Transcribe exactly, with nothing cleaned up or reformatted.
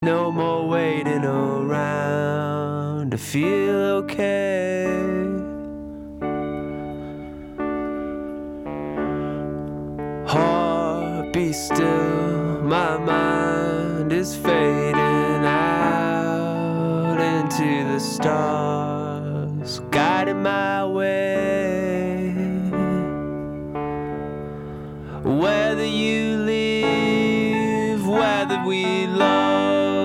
No more waiting around to feel okay. Heart be still, my mind is fading out into the stars, guiding my way. Whether you live, whether we love,